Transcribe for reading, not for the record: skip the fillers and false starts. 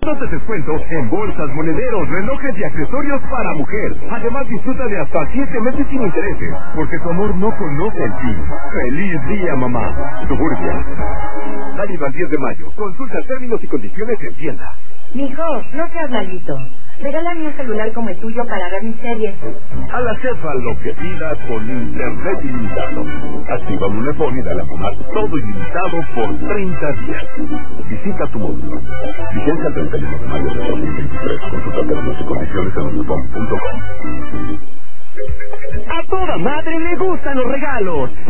De descuento en bolsas, monederos, relojes y accesorios para mujer. Además, disfruta de hasta 7 meses sin intereses, porque tu amor no conoce el fin. ¡Feliz día, mamá! Suburbia. Válido al 10 de mayo. Consulta términos y condiciones en tienda. Mijo, no seas malito. Regálame un celular como el tuyo para ver mis series. A la jefa lo que pida con internet ilimitado. Activa Munefón y dale a mamá todo ilimitado por 30 días. Visita tu módulo. Vigencia el 31 de mayo de 2023. Consulta términos y condiciones en munefón.com. A toda madre le gustan los regalos.